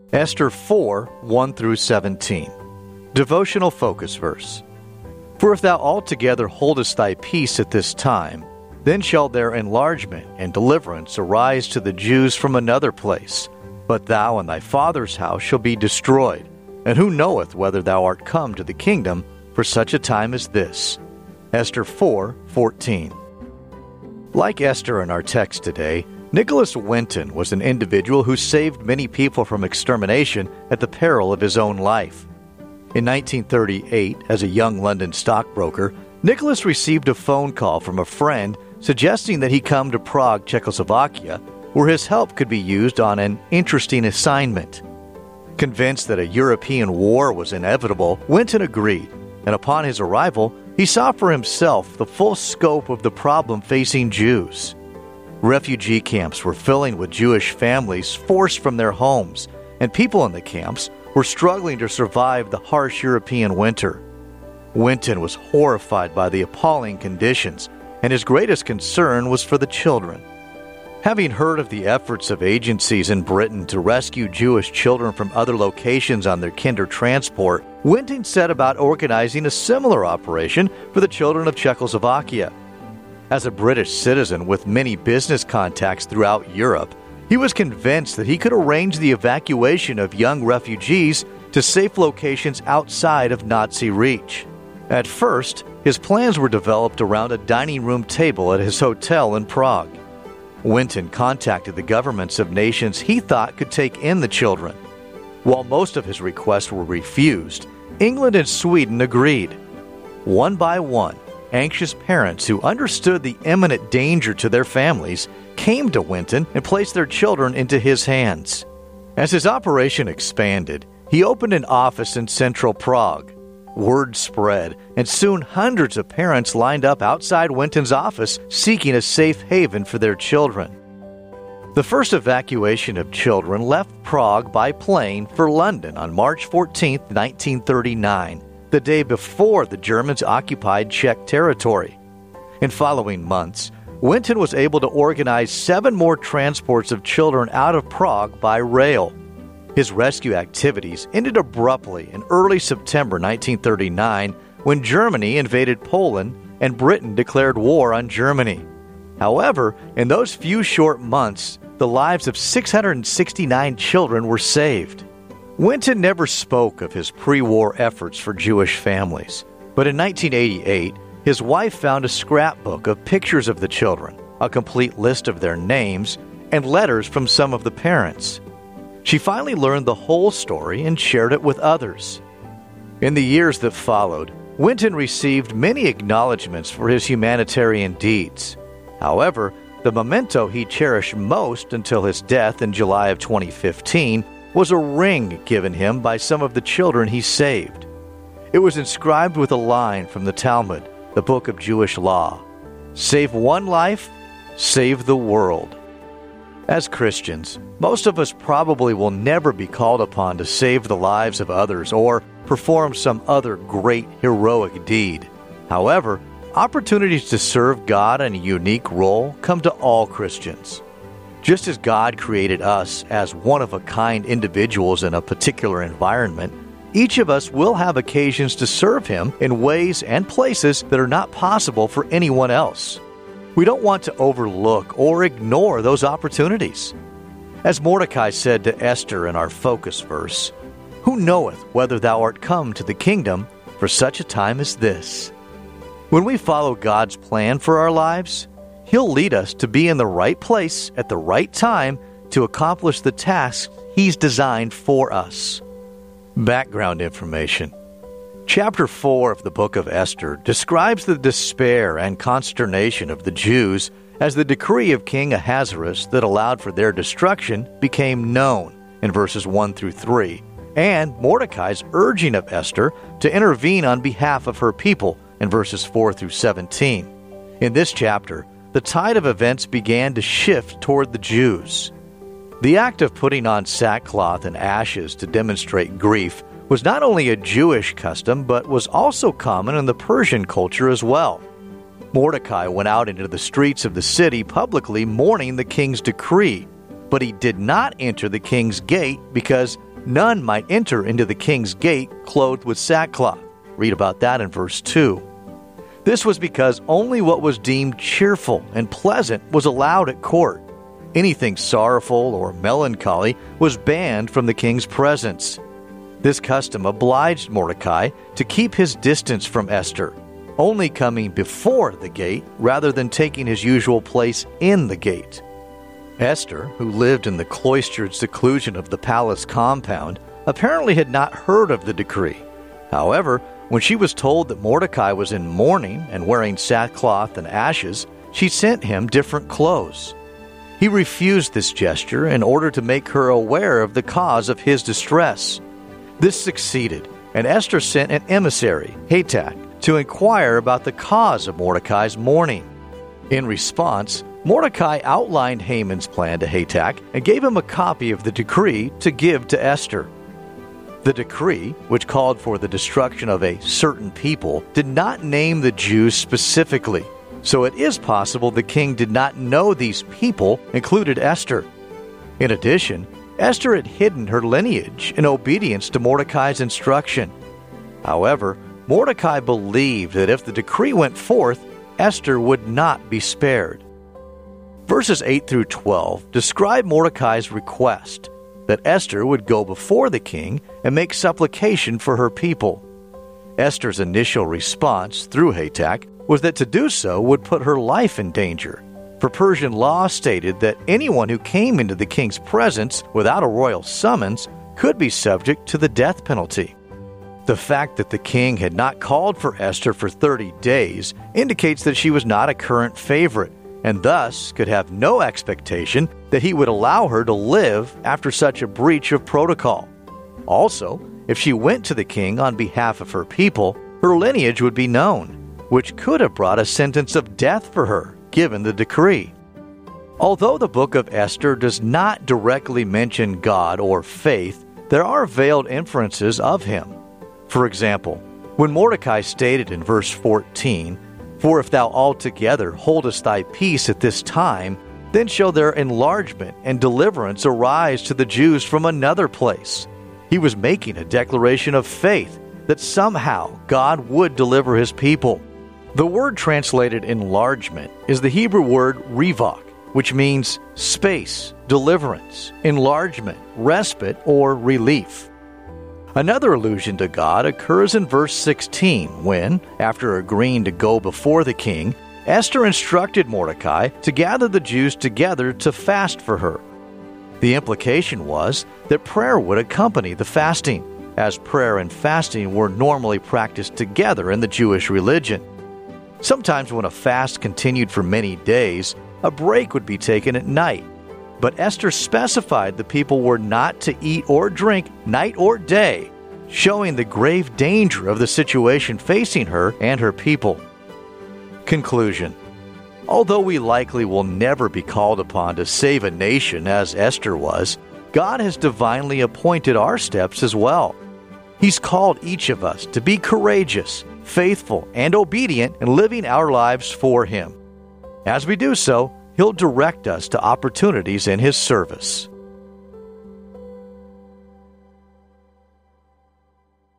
Esther 4, 1 through 17. Devotional focus verse. For if thou altogether holdest thy peace at this time, then shall their enlargement and deliverance arise to the Jews from another place. But thou and thy father's house shall be destroyed. And who knoweth whether thou art come to the kingdom for such a time as this? Esther 4:14. Like Esther in our text today, Nicholas Winton was an individual who saved many people from extermination at the peril of his own life. In 1938, as a young London stockbroker, Nicholas received a phone call from a friend suggesting that he come to Prague, Czechoslovakia, where his help could be used on an interesting assignment. Convinced that a European war was inevitable, Winton agreed, and upon his arrival, he saw for himself the full scope of the problem facing Jews. Refugee camps were filling with Jewish families forced from their homes, and people in the camps were struggling to survive the harsh European winter. Winton was horrified by the appalling conditions, and his greatest concern was for the children. Having heard of the efforts of agencies in Britain to rescue Jewish children from other locations on their kinder transport, Winton set about organizing a similar operation for the children of Czechoslovakia. As a British citizen with many business contacts throughout Europe, he was convinced that he could arrange the evacuation of young refugees to safe locations outside of Nazi reach. At first, his plans were developed around a dining room table at his hotel in Prague. Winton contacted the governments of nations he thought could take in the children. While most of his requests were refused, England and Sweden agreed. One by one, anxious parents who understood the imminent danger to their families came to Winton and placed their children into his hands. As his operation expanded, he opened an office in central Prague. Word spread, and soon hundreds of parents lined up outside Winton's office seeking a safe haven for their children. The first evacuation of children left Prague by plane for London on March 14, 1939, the day before the Germans occupied Czech territory. In following months, Winton was able to organize 7 more transports of children out of Prague by rail. His rescue activities ended abruptly in early September 1939 when Germany invaded Poland and Britain declared war on Germany. However, in those few short months, the lives of 669 children were saved. Winton never spoke of his pre-war efforts for Jewish families, but in 1988, his wife found a scrapbook of pictures of the children, a complete list of their names, and letters from some of the parents. She finally learned the whole story and shared it with others. In the years that followed, Winton received many acknowledgments for his humanitarian deeds. However, the memento he cherished most until his death in July of 2015 was a ring given him by some of the children he saved. It was inscribed with a line from the Talmud, the book of Jewish law: "Save one life, save the world." As Christians, most of us probably will never be called upon to save the lives of others or perform some other great heroic deed. However, opportunities to serve God in a unique role come to all Christians. Just as God created us as one-of-a-kind individuals in a particular environment, each of us will have occasions to serve Him in ways and places that are not possible for anyone else. We don't want to overlook or ignore those opportunities. As Mordecai said to Esther in our focus verse, "Who knoweth whether thou art come to the kingdom for such a time as this?" When we follow God's plan for our lives, He'll lead us to be in the right place at the right time to accomplish the tasks He's designed for us. Background information. Chapter 4 of the book of Esther describes the despair and consternation of the Jews as the decree of King Ahasuerus that allowed for their destruction became known in verses 1 through 3, and Mordecai's urging of Esther to intervene on behalf of her people in verses 4 through 17. In this chapter, the tide of events began to shift toward the Jews. The act of putting on sackcloth and ashes to demonstrate grief was not only a Jewish custom, but was also common in the Persian culture as well. Mordecai went out into the streets of the city publicly mourning the king's decree, but he did not enter the king's gate because none might enter into the king's gate clothed with sackcloth. Read about that in verse 2. This was because only what was deemed cheerful and pleasant was allowed at court. Anything sorrowful or melancholy was banned from the king's presence. This custom obliged Mordecai to keep his distance from Esther, only coming before the gate rather than taking his usual place in the gate. Esther, who lived in the cloistered seclusion of the palace compound, apparently had not heard of the decree. However, when she was told that Mordecai was in mourning and wearing sackcloth and ashes, she sent him different clothes. He refused this gesture in order to make her aware of the cause of his distress. This succeeded, and Esther sent an emissary, Hatach, to inquire about the cause of Mordecai's mourning. In response, Mordecai outlined Haman's plan to Hatach and gave him a copy of the decree to give to Esther. The decree, which called for the destruction of a certain people, did not name the Jews specifically, so it is possible the king did not know these people included Esther. In addition, Esther had hidden her lineage in obedience to Mordecai's instruction. However, Mordecai believed that if the decree went forth, Esther would not be spared. Verses 8 through 12 describe Mordecai's request that Esther would go before the king and make supplication for her people. Esther's initial response through Hatach was that to do so would put her life in danger, for Persian law stated that anyone who came into the king's presence without a royal summons could be subject to the death penalty. The fact that the king had not called for Esther for 30 days indicates that she was not a current favorite, and thus could have no expectation that he would allow her to live after such a breach of protocol. Also, if she went to the king on behalf of her people, her lineage would be known, which could have brought a sentence of death for her, given the decree. Although the book of Esther does not directly mention God or faith, there are veiled inferences of him. For example, when Mordecai stated in verse 14, "For if thou altogether holdest thy peace at this time, then shall their enlargement and deliverance arise to the Jews from another place." He was making a declaration of faith that somehow God would deliver his people. The word translated enlargement is the Hebrew word rivach, which means space, deliverance, enlargement, respite, or relief. Another allusion to God occurs in verse 16 when, after agreeing to go before the king, Esther instructed Mordecai to gather the Jews together to fast for her. The implication was that prayer would accompany the fasting, as prayer and fasting were normally practiced together in the Jewish religion. Sometimes when a fast continued for many days, a break would be taken at night. But Esther specified the people were not to eat or drink night or day, showing the grave danger of the situation facing her and her people. Conclusion. Although we likely will never be called upon to save a nation as Esther was, God has divinely appointed our steps as well. He's called each of us to be courageous, faithful, and obedient in living our lives for Him. As we do so, He'll direct us to opportunities in His service.